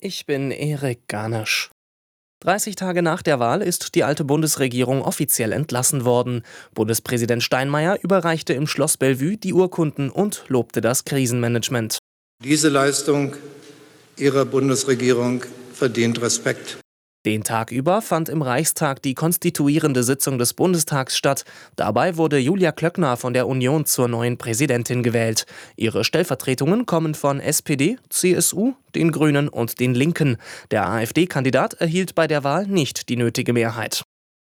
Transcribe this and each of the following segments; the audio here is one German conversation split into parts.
Ich bin Erik Garnisch. 30 Tage nach der Wahl ist die alte Bundesregierung offiziell entlassen worden. Bundespräsident Steinmeier überreichte im Schloss Bellevue die Urkunden und lobte das Krisenmanagement. Diese Leistung Ihrer Bundesregierung verdient Respekt. Den Tag über fand im Reichstag die konstituierende Sitzung des Bundestags statt. Dabei wurde Julia Klöckner von der Union zur neuen Präsidentin gewählt. Ihre Stellvertretungen kommen von SPD, CSU, den Grünen und den Linken. Der AfD-Kandidat erhielt bei der Wahl nicht die nötige Mehrheit.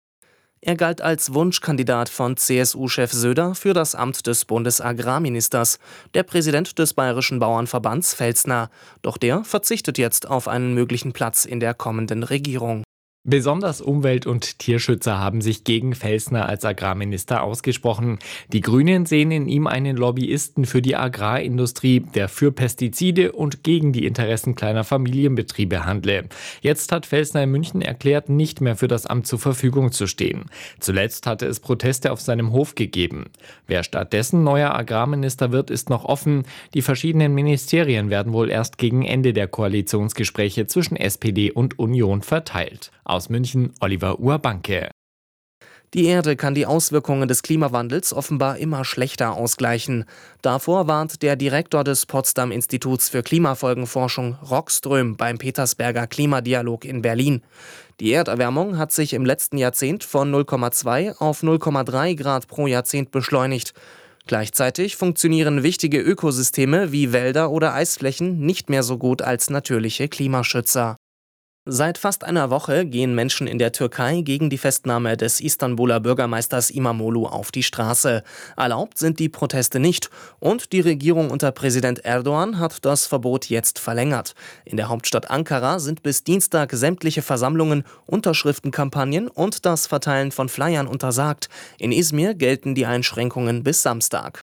Er galt als Wunschkandidat von CSU-Chef Söder für das Amt des Bundesagrarministers, der Präsident des Bayerischen Bauernverbands Felsner. Doch der verzichtet jetzt auf einen möglichen Platz in der kommenden Regierung. Besonders Umwelt- und Tierschützer haben sich gegen Felsner als Agrarminister ausgesprochen. Die Grünen sehen in ihm einen Lobbyisten für die Agrarindustrie, der für Pestizide und gegen die Interessen kleiner Familienbetriebe handle. Jetzt hat Felsner in München erklärt, nicht mehr für das Amt zur Verfügung zu stehen. Zuletzt hatte es Proteste auf seinem Hof gegeben. Wer stattdessen neuer Agrarminister wird, ist noch offen. Die verschiedenen Ministerien werden wohl erst gegen Ende der Koalitionsgespräche zwischen SPD und Union verteilt. Aus München, Oliver Urbanke. Die Erde kann die Auswirkungen des Klimawandels offenbar immer schlechter ausgleichen. Davor warnt der Direktor des Potsdam-Instituts für Klimafolgenforschung Rockström beim Petersberger Klimadialog in Berlin. Die Erderwärmung hat sich im letzten Jahrzehnt von 0,2 auf 0,3 Grad pro Jahrzehnt beschleunigt. Gleichzeitig funktionieren wichtige Ökosysteme wie Wälder oder Eisflächen nicht mehr so gut als natürliche Klimaschützer. Seit fast einer Woche gehen Menschen in der Türkei gegen die Festnahme des Istanbuler Bürgermeisters İmamoğlu auf die Straße. Erlaubt sind die Proteste nicht und die Regierung unter Präsident Erdogan hat das Verbot jetzt verlängert. In der Hauptstadt Ankara sind bis Dienstag sämtliche Versammlungen, Unterschriftenkampagnen und das Verteilen von Flyern untersagt. In Izmir gelten die Einschränkungen bis Samstag.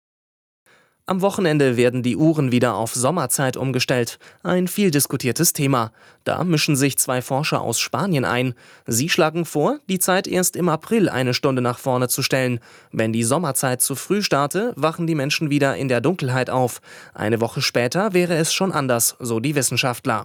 Am Wochenende werden die Uhren wieder auf Sommerzeit umgestellt. Ein viel diskutiertes Thema. Da mischen sich zwei Forscher aus Spanien ein. Sie schlagen vor, die Zeit erst im April eine Stunde nach vorne zu stellen. Wenn die Sommerzeit zu früh starte, wachen die Menschen wieder in der Dunkelheit auf. Eine Woche später wäre es schon anders, so die Wissenschaftler.